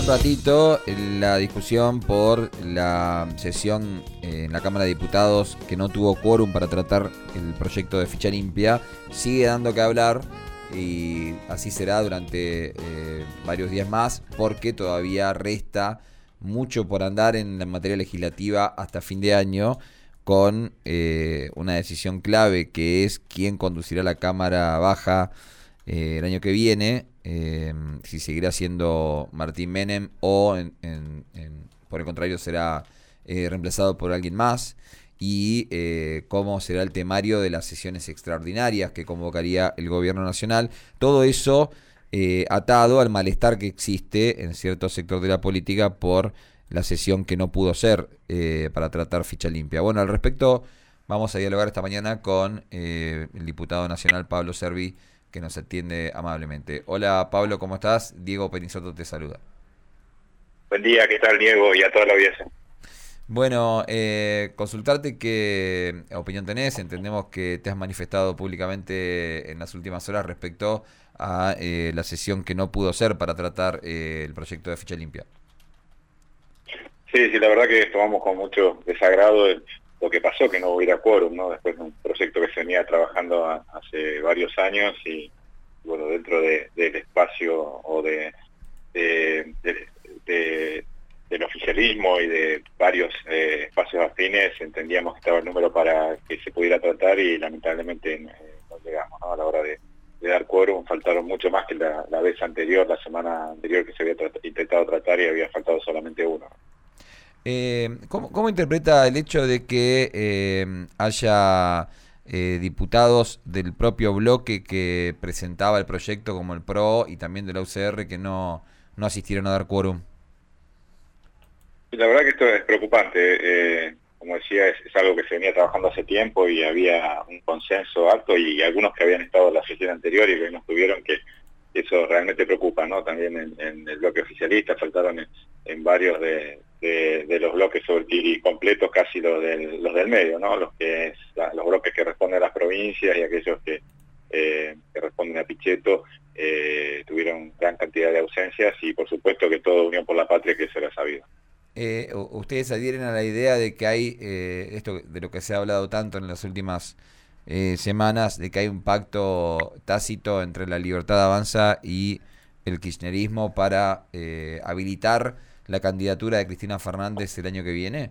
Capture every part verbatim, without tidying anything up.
un ratito la discusión por la sesión en la Cámara de Diputados que no tuvo quórum para tratar el proyecto de ficha limpia. Sigue dando que hablar y así será durante eh, varios días más, porque todavía resta mucho por andar en la materia legislativa hasta fin de año, con eh, una decisión clave que es quién conducirá la Cámara Baja eh, el año que viene, eh, si seguirá siendo Martín Menem o en, en, en, por el contrario será eh, reemplazado por alguien más, y eh, cómo será el temario de las sesiones extraordinarias que convocaría el gobierno nacional. Todo eso eh, atado al malestar que existe en cierto sector de la política por la sesión que no pudo ser eh, para tratar ficha limpia. Bueno, al respecto vamos a dialogar esta mañana con eh, el diputado nacional Pablo Servi, que nos atiende amablemente. Hola Pablo, ¿cómo estás? Diego Penisoto te saluda. Buen día, ¿qué tal Diego? Y a toda la audiencia. Bueno, eh, consultarte qué opinión tenés. Entendemos que te has manifestado públicamente en las últimas horas respecto a eh, la sesión que no pudo ser para tratar eh, el proyecto de ficha limpia. Sí, sí, la verdad que tomamos con mucho desagrado el, lo que pasó, que no hubiera quórum, ¿no? Después de un proyecto que se venía trabajando a, hace varios años y, bueno, dentro de, del espacio o de, de, de, de del oficialismo y de varios eh, espacios afines, entendíamos que estaba el número para que se pudiera tratar y lamentablemente eh, no llegamos, ¿no? A la hora de, de dar quórum. Faltaron mucho más que la, la vez anterior, la semana anterior que se había trat- intentado tratar y había faltado solamente uno. Eh, ¿cómo, ¿Cómo interpreta el hecho de que eh, haya eh, diputados del propio bloque que presentaba el proyecto, como el P R O y también de la U C R, que no, no asistieron a dar quórum? La verdad que esto es preocupante, eh, como decía, es, es algo que se venía trabajando hace tiempo y había un consenso alto y algunos que habían estado en la sesión anterior y que no estuvieron, que eso realmente preocupa, ¿no? También en, en el bloque oficialista faltaron en, en varios de, de, de los bloques sobre el completos, casi los del, los del medio, ¿no? Los que es la, los bloques que responden a las provincias y aquellos que, eh, que responden a Pichetto, eh, tuvieron gran cantidad de ausencias y por supuesto que todo Unión por la Patria, que se lo ha sabido. Eh, ¿Ustedes adhieren a la idea de que hay, eh, esto de lo que se ha hablado tanto en las últimas eh, semanas, de que hay un pacto tácito entre la Libertad Avanza y el kirchnerismo para eh, habilitar la candidatura de Cristina Fernández el año que viene?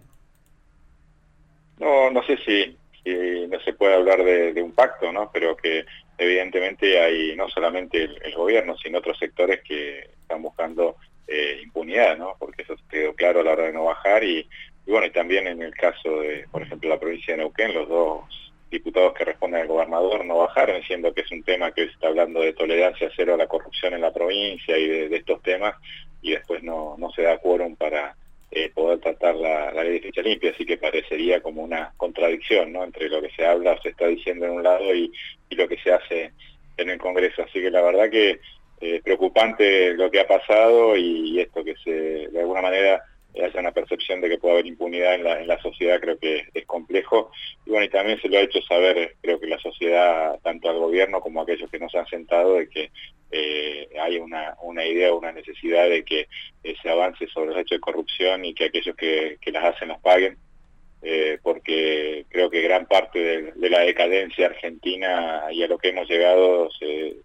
No, no sé si, si no se puede hablar de, de un pacto, ¿no? Pero que evidentemente hay no solamente el, el gobierno, sino otros sectores que están buscando eh, impunidad, ¿no? Porque eso quedó claro a la hora de no bajar y, y bueno, y también en el caso de, por ejemplo, la provincia de Neuquén, los dos diputados que responden al gobernador no bajaron, diciendo que es un tema que se está hablando de tolerancia cero a la corrupción en la provincia y de, de estos temas, y después no, no se da quórum para Eh, poder tratar la, la ley de ficha limpia, así que parecería como una contradicción, ¿no? Entre lo que se habla, se está diciendo en un lado y, y lo que se hace en el Congreso, así que la verdad que es eh, preocupante lo que ha pasado y, y esto que se, de alguna manera haya una percepción de que puede haber impunidad en la, en la sociedad, creo que es, es complejo, y bueno, y también se lo ha hecho saber, creo que la sociedad, tanto al gobierno como a aquellos que nos han sentado, de que eh, hay una, una idea, una necesidad de que eh, se avance sobre los hechos de corrupción y que aquellos que, que las hacen las paguen, eh, porque creo que gran parte de, de la decadencia argentina y a lo que hemos llegado se,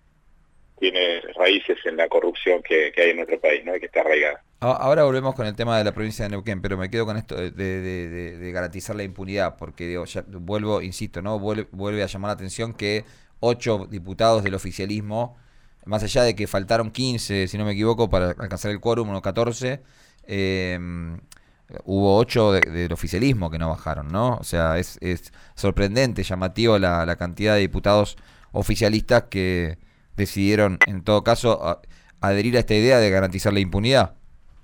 tiene raíces en la corrupción que, que hay en nuestro país, ¿no? Y que está arraigada. Ahora volvemos con el tema de la provincia de Neuquén, pero me quedo con esto de, de, de, de garantizar la impunidad, porque digo, ya vuelvo, insisto, ¿no? Vuelve, vuelve a llamar la atención que ocho diputados del oficialismo, más allá de que faltaron quince, si no me equivoco, para alcanzar el quórum, o catorce, eh, hubo ocho de, del oficialismo que no bajaron, ¿no? O sea, es, es sorprendente, llamativo la, la cantidad de diputados oficialistas que decidieron, en todo caso, a, adherir a esta idea de garantizar la impunidad.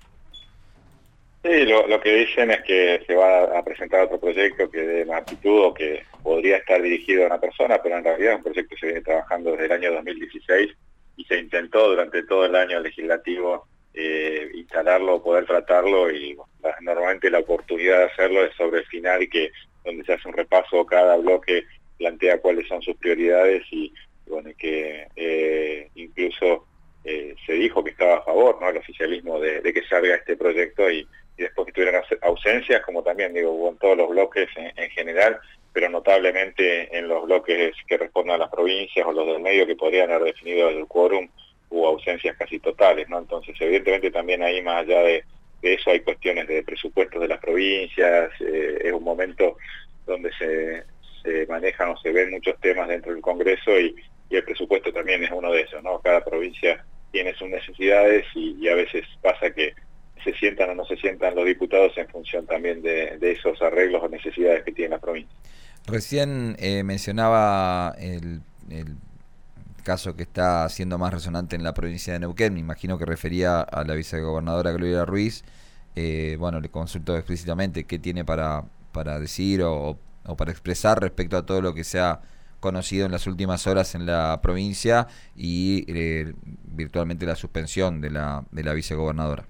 Sí, lo, lo que dicen es que se va a presentar otro proyecto que de magnitud o que podría estar dirigido a una persona, pero en realidad es un proyecto que se viene trabajando desde el año dos mil dieciséis y se intentó durante todo el año legislativo eh, instalarlo, poder tratarlo y bueno, la, normalmente la oportunidad de hacerlo es sobre el final, que donde se hace un repaso, cada bloque plantea cuáles son sus prioridades y bueno, que eh, incluso eh, se dijo que estaba a favor, ¿no?, el oficialismo de, de que salga este proyecto y, y después que tuvieran ausencias, como también digo, hubo en todos los bloques en, en general, pero notablemente en los bloques que responden a las provincias o los del medio que podrían haber definido el quórum, hubo ausencias casi totales, ¿no? Entonces, evidentemente también ahí, más allá de, de eso, hay cuestiones de presupuestos de las provincias, eh, es un momento donde se, se manejan o se ven muchos temas dentro del Congreso y, y el presupuesto también es uno de ellos, ¿no? Cada provincia tiene sus necesidades y, y a veces pasa que se sientan o no se sientan los diputados en función también de, de esos arreglos o necesidades que tiene la provincia. Recién eh, mencionaba el, el caso que está siendo más resonante en la provincia de Neuquén, me imagino que refería a la vicegobernadora Gloria Ruiz. Eh, bueno, le consulto explícitamente qué tiene para, para decir o, o para expresar respecto a todo lo que se ha conocido en las últimas horas en la provincia y eh, virtualmente la suspensión de la, de la vicegobernadora.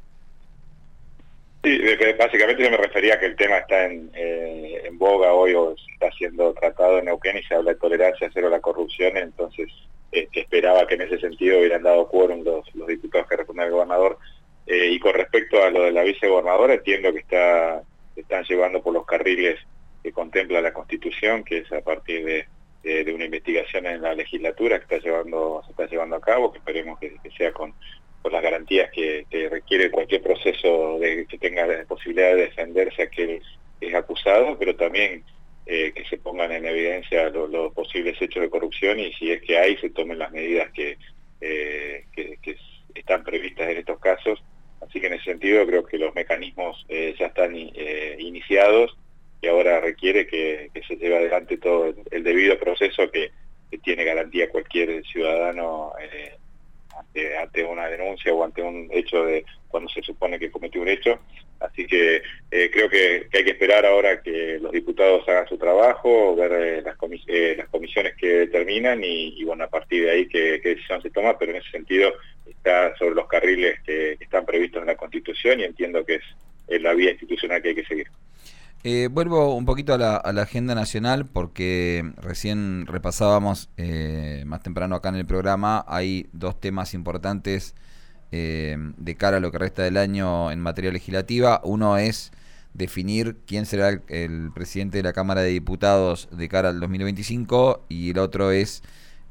Sí, básicamente yo me refería a que el tema está en, eh, en boga hoy, o está siendo tratado en Neuquén y se habla de tolerancia cero a la corrupción, entonces eh, esperaba que en ese sentido hubieran dado quórum los, los diputados que responden al gobernador. Eh, y con respecto a lo de la vicegobernadora, entiendo que está están llevando por los carriles que contempla la Constitución, que es a partir de, de, de una investigación en la legislatura que está llevando, se está llevando a cabo, que esperemos que, que sea con por las garantías que, que requiere cualquier proceso de que tenga la posibilidad de defenderse a aquel que es acusado, pero también eh, que se pongan en evidencia los, los posibles hechos de corrupción y si es que hay, se tomen las medidas que, eh, que, que están previstas en estos casos. Así que en ese sentido creo que los mecanismos eh, ya están eh, iniciados y ahora requiere que, que se lleve adelante todo el, el debido proceso que, que tiene garantía cualquier ciudadano eh, Ante, ante una denuncia o ante un hecho de cuando se supone que cometió un hecho. Así que eh, creo que, que hay que esperar ahora que los diputados hagan su trabajo, ver eh, las, comis eh, las comisiones que determinan y, y bueno, a partir de ahí qué, qué decisión se toma, pero en ese sentido está sobre los carriles que, que están previstos en la Constitución y entiendo que es, es la vía institucional que hay que seguir. Eh, vuelvo un poquito a la, a la agenda nacional porque recién repasábamos eh, más temprano acá en el programa, hay dos temas importantes eh, de cara a lo que resta del año en materia legislativa. Uno es definir quién será el, el presidente de la Cámara de Diputados de cara al dos mil veinticinco y el otro es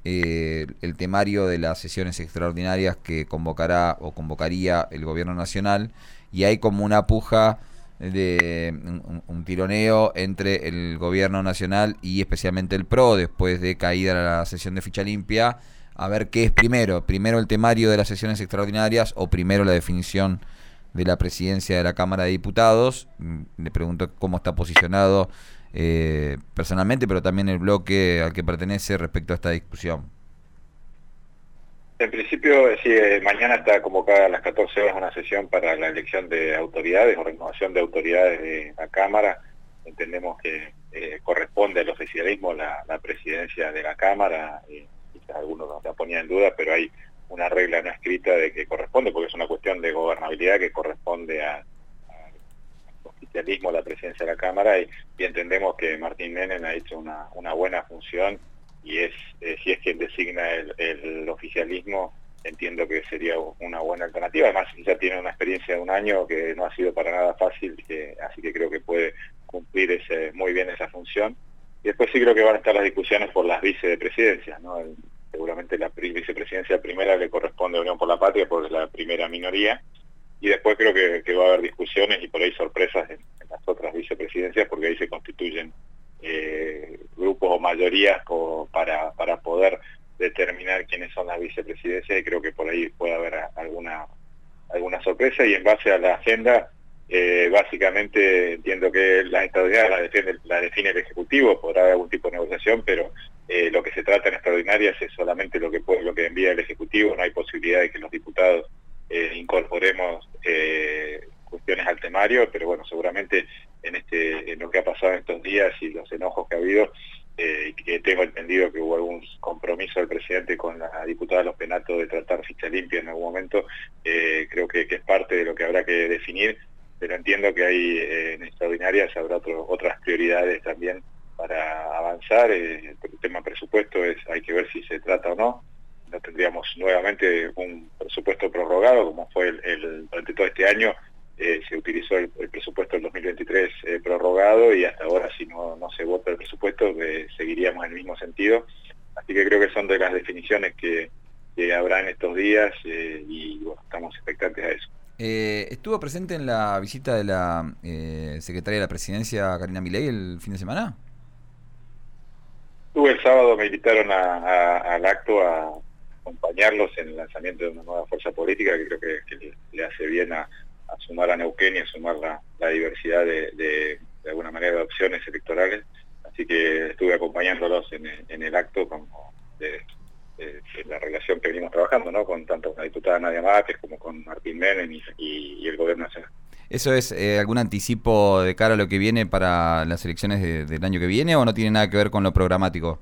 eh, el temario de las sesiones extraordinarias que convocará o convocaría el gobierno nacional, y hay como una puja de un, un tironeo entre el gobierno nacional y especialmente el P R O después de caída la sesión de ficha limpia, a ver qué es primero, primero el temario de las sesiones extraordinarias o primero la definición de la presidencia de la Cámara de Diputados. Le pregunto cómo está posicionado eh, personalmente, pero también el bloque al que pertenece respecto a esta discusión. En principio, sí, eh, mañana está convocada a las catorce horas una sesión para la elección de autoridades o renovación de autoridades de la Cámara. Entendemos que eh, corresponde al oficialismo la, la presidencia de la Cámara, eh, quizás algunos la ponían en duda, pero hay una regla no escrita de que corresponde, porque es una cuestión de gobernabilidad que corresponde a, a oficialismo la presidencia de la Cámara, y, y entendemos que Martín Menem ha hecho una, una buena función y es eh, si es quien designa el, el oficialismo, entiendo que sería una buena alternativa. Además ya tiene una experiencia de un año que no ha sido para nada fácil, que, así que creo que puede cumplir ese, muy bien esa función. Y después sí creo que van a estar las discusiones por las vicepresidencias, ¿no? El, seguramente la vicepresidencia primera le corresponde a Unión por la Patria porque es la primera minoría, y después creo que, que va a haber discusiones y por ahí sorpresas en, en las otras vicepresidencias, porque ahí se constituyen Eh, grupos o mayorías como para, para poder determinar quiénes son las vicepresidencias, y creo que por ahí puede haber alguna alguna sorpresa. Y en base a la agenda, eh, básicamente entiendo que la extraordinaria la, defiende, la define el Ejecutivo, podrá haber algún tipo de negociación, pero eh, lo que se trata en extraordinarias es solamente lo que puede, lo que envía el Ejecutivo. No hay posibilidad de que los diputados eh, incorporemos eh, cuestiones al temario, pero bueno, seguramente en este en lo que ha pasado en estos días y los enojos que ha habido, eh, que tengo entendido que hubo algún compromiso del presidente con la diputada Los Penato de tratar ficha limpia en algún momento, eh, creo que, que es parte de lo que habrá que definir, pero entiendo que hay eh, en extraordinarias habrá otro, otras prioridades también para avanzar. Eh, el tema presupuesto es hay que ver si se trata o no. no tendríamos nuevamente un presupuesto prorrogado, como fue el, el durante todo este año. Eh, se utilizó el, el presupuesto del dos mil veintitrés eh, prorrogado, y hasta ahora, si no, no se vota el presupuesto, eh, seguiríamos en el mismo sentido. Así que creo que son de las definiciones que, que habrá en estos días, eh, y bueno, estamos expectantes a eso. Eh, ¿Estuvo presente en la visita de la eh, secretaria de la Presidencia, Karina Milei, el fin de semana? Tuve el sábado, me invitaron a, a, al acto a acompañarlos en el lanzamiento de una nueva fuerza política que creo que, que le, le hace bien a, a sumar a Neuquén y a sumar la, la diversidad de, de, de alguna manera, de opciones electorales. Así que estuve acompañándolos en, en el acto como de, de, de la relación que venimos trabajando, ¿no? Con tanto con la diputada Nadia Mates como con Martín Menem y, y, y el gobierno nacional. ¿Eso es eh, algún anticipo de cara a lo que viene para las elecciones de, del año que viene, o no tiene nada que ver con lo programático?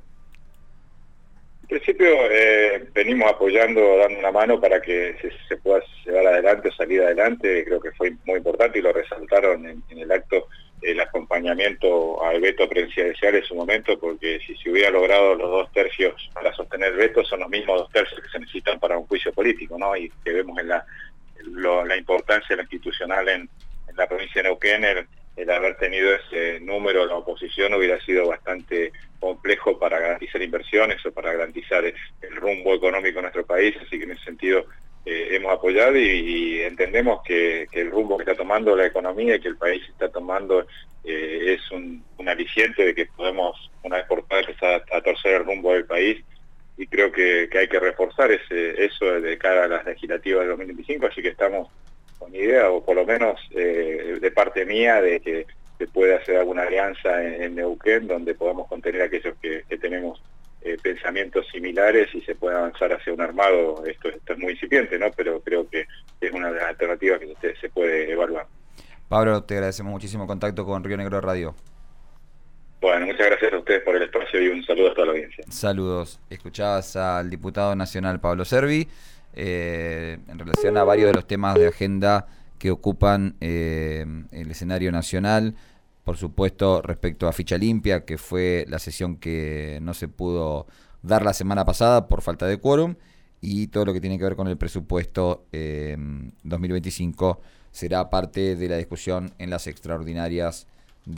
En principio eh, venimos apoyando, dando una mano para que se, se pueda llevar adelante o salir adelante. Creo que fue muy importante y lo resaltaron en, en el acto, el acompañamiento al veto presidencial en su momento, porque si se hubiera logrado los dos tercios para sostener el veto, son los mismos dos tercios que se necesitan para un juicio político, ¿no? Y que vemos en la, lo, la importancia de la institucional en, en la provincia de Neuquén. El, el haber tenido ese número, la oposición hubiera sido bastante complejo para garantizar inversiones o para garantizar el, el rumbo económico de nuestro país. Así que en ese sentido eh, hemos apoyado, y, y entendemos que, que el rumbo que está tomando la economía y que el país está tomando eh, es un, un aliciente de que podemos, una vez por todas, empezar a, a torcer el rumbo del país. Y creo que, que hay que reforzar ese, eso de cara a las legislativas de dos mil veinticinco, así que estamos con idea, o por lo menos eh, de parte mía, de que se pueda hacer alguna alianza en, en Neuquén, donde podamos contener a aquellos que, que tenemos eh, pensamientos similares y se pueda avanzar hacia un armado. Esto, esto es muy incipiente, ¿no? Pero creo que es una de las alternativas que se, se puede evaluar. Pablo, te agradecemos muchísimo el contacto con Río Negro Radio. Bueno, muchas gracias a ustedes por el espacio y un saludo a toda la audiencia. Saludos. Escuchabas al diputado nacional Pablo Servi eh, en relación a varios de los temas de agenda que ocupan eh, el escenario nacional. Por supuesto, respecto a Ficha Limpia, que fue la sesión que no se pudo dar la semana pasada por falta de quórum, y todo lo que tiene que ver con el presupuesto eh, dos mil veinticinco será parte de la discusión en las extraordinarias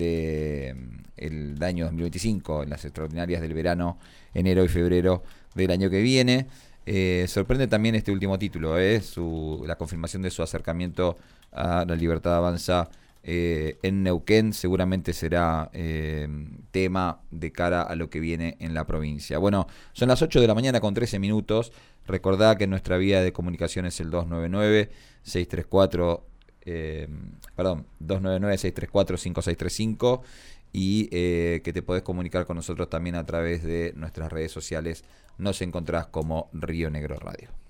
del año dos mil veinticinco, en las extraordinarias del verano, enero y febrero del año que viene. Eh, sorprende también este último título, eh, su, la confirmación de su acercamiento a la Libertad Avanza eh, en Neuquén. Seguramente será eh, tema de cara a lo que viene en la provincia. Bueno, son las ocho de la mañana con trece minutos. Recordá que nuestra vía de comunicación es el dos nueve nueve, seis tres cuatro Eh, perdón, dos nueve nueve, seis tres cuatro, cinco seis tres cinco, y eh, que te podés comunicar con nosotros también a través de nuestras redes sociales. Nos encontrás como Río Negro Radio.